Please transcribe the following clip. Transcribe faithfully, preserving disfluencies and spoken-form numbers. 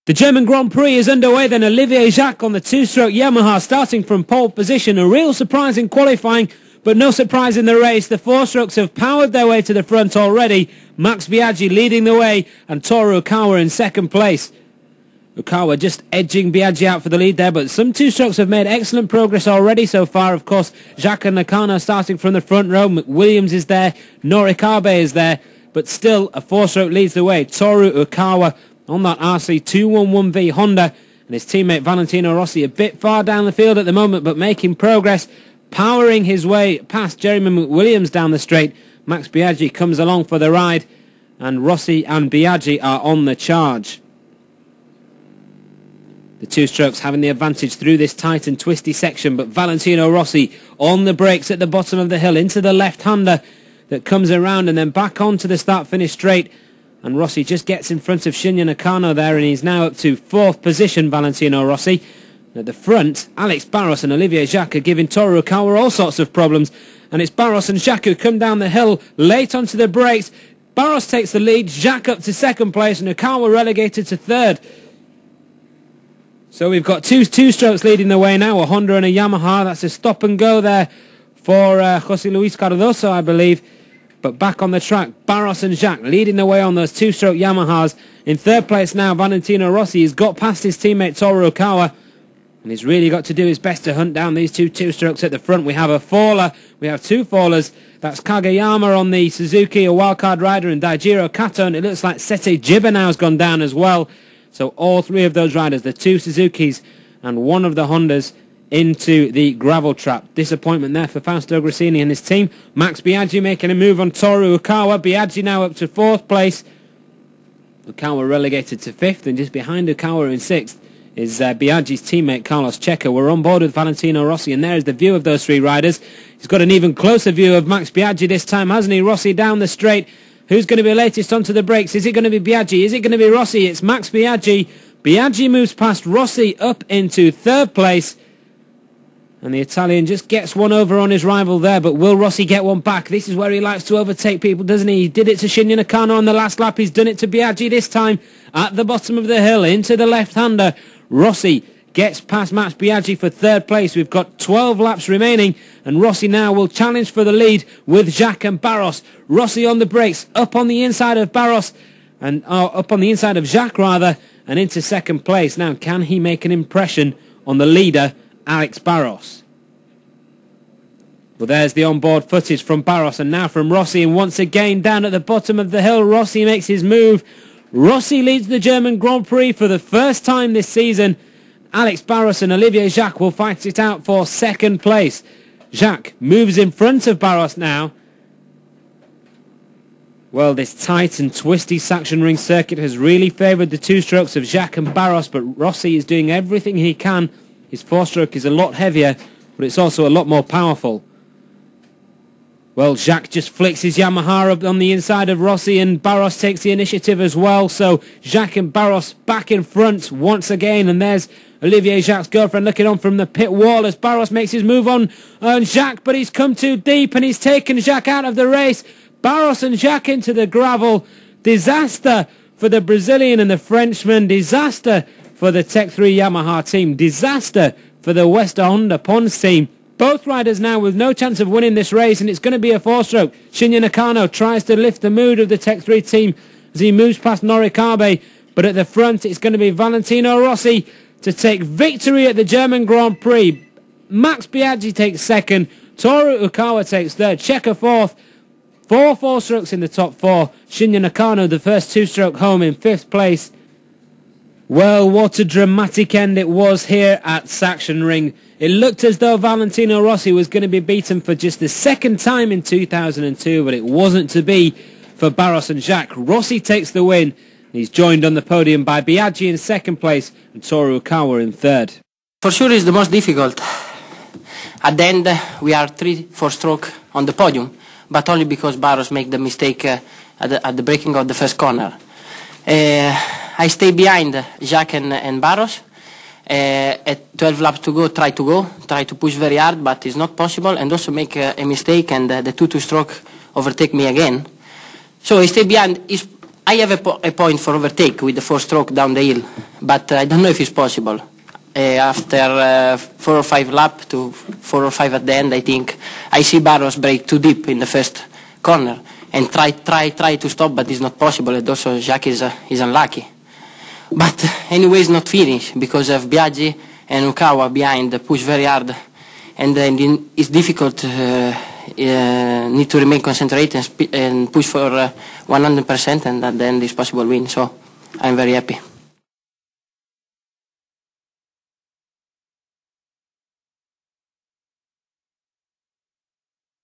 The German Grand Prix is underway then. Olivier Jacques on the two-stroke Yamaha starting from pole position. A real surprise in qualifying, but no surprise in the race. The four-strokes have powered their way to the front already. Max Biaggi leading the way and Toru Okawa in second place. Okawa just edging Biaggi out for the lead there, but some two-strokes have made excellent progress already so far. Of course, Jacques and Nakano starting from the front row. McWilliams is there, Norikabe is there, but still a four-stroke leads the way. Toru Okawa on that R C two eleven V Honda, and his teammate Valentino Rossi a bit far down the field at the moment, but making progress, powering his way past Jeremy McWilliams down the straight. Max Biaggi comes along for the ride, and Rossi and Biaggi are on the charge. The two strokes having the advantage through this tight and twisty section, but Valentino Rossi on the brakes at the bottom of the hill into the left-hander that comes around and then back onto the start-finish straight. And Rossi just gets in front of Shinya Nakano there, and he's now up to fourth position, Valentino Rossi. At the front, Alex Barros and Olivier Jacques are giving Toru Okawa all sorts of problems. And it's Barros and Jacques who come down the hill late onto the brakes. Barros takes the lead, Jacques up to second place, and Okawa relegated to third. So we've got two two strokes leading the way now, a Honda and a Yamaha. That's a stop and go there for uh, José Luis Cardoso, I believe. But back on the track, Barros and Jacques leading the way on those two-stroke Yamahas. In third place now, Valentino Rossi has got past his teammate Toru Okawa, and he's really got to do his best to hunt down these two two-strokes at the front. We have a faller, we have two fallers. That's Kageyama on the Suzuki, a wildcard rider, and Daijiro Kato, and it looks like Sete Gibernau has gone down as well. So all three of those riders, the two Suzukis and one of the Hondas, into the gravel trap. Disappointment there for Fausto Grassini and his team. Max Biaggi making a move on Toru Okawa. Biaggi now up to fourth place. Okawa relegated to fifth, and just behind Okawa in sixth is uh, Biaggi's teammate Carlos Checa. We're on board with Valentino Rossi, and there is the view of those three riders. He's got an even closer view of Max Biaggi this time, hasn't he? Rossi down the straight. Who's going to be latest onto the brakes? Is it going to be Biaggi? Is it going to be Rossi? It's Max Biaggi. Biaggi moves past Rossi up into third place. And the Italian just gets one over on his rival there, but will Rossi get one back? This is where he likes to overtake people, doesn't he? He did it to Shinya Nakano on the last lap. He's done it to Biaggi this time at the bottom of the hill into the left-hander. Rossi gets past Max Biaggi for third place. We've got twelve laps remaining, and Rossi now will challenge for the lead with Jacques and Barros. Rossi on the brakes, up on the inside of Barros, and oh, up on the inside of Jacques rather, and into second place. Now, can he make an impression on the leader, Alex Barros? Well, there's the onboard footage from Barros and now from Rossi, and once again down at the bottom of the hill, Rossi makes his move. Rossi leads the German Grand Prix for the first time this season. Alex Barros and Olivier Jacques will fight it out for second place. Jacques moves in front of Barros now. Well, this tight and twisty Sachsenring circuit has really favoured the two strokes of Jacques and Barros, but Rossi is doing everything he can. His four-stroke is a lot heavier, but it's also a lot more powerful. Well, Jacques just flicks his Yamaha up on the inside of Rossi, and Barros takes the initiative as well. So Jacques and Barros back in front once again, and there's Olivier Jacques' girlfriend looking on from the pit wall as Barros makes his move on, on Jacques, but he's come too deep and he's taken Jacques out of the race. Barros and Jacques into the gravel. Disaster for the Brazilian and the Frenchman. Disaster for the Tech three Yamaha team. Disaster for the Wester Honda Pons team. Both riders now with no chance of winning this race, and it's going to be a four-stroke. Shinya Nakano tries to lift the mood of the Tech three team as he moves past Norikabe, but at the front it's going to be Valentino Rossi to take victory at the German Grand Prix. Max Biaggi takes second, Toru Okawa takes third, Checa fourth. Four four-strokes in the top four. Shinya Nakano, the first two-stroke home, in fifth place. Well, what a dramatic end it was here at Sachsenring. It looked as though Valentino Rossi was going to be beaten for just the second time in two thousand two, but it wasn't to be for Barros and Jacques. Rossi takes the win. He's joined on the podium by Biaggi in second place and Toru Okawa in third. For sure it's the most difficult. At the end, we are three, four stroke on the podium, but only because Barros made the mistake uh, at, the, at the braking of the first corner. Uh, I stay behind Jacques and, and Barros. Uh, at twelve laps to go, try to go, try to push very hard, but it's not possible, and also make uh, a mistake, and uh, the two two stroke overtake me again. So I stay behind. It's I have a, po a point for overtake with the four stroke down the hill, but uh, I don't know if it's possible. Uh, after uh, four or five laps to four or five at the end, I think I see Barros brake too deep in the first corner and try, try, try to stop, but it's not possible. And also Jacques is, uh, is unlucky. But anyway, it's not finished because of Biaggi and Ukawa behind push very hard, and then it's difficult. Uh, uh, need to remain concentrated and, sp and push for uh, one hundred percent, and at the end it's possible win. So I'm very happy.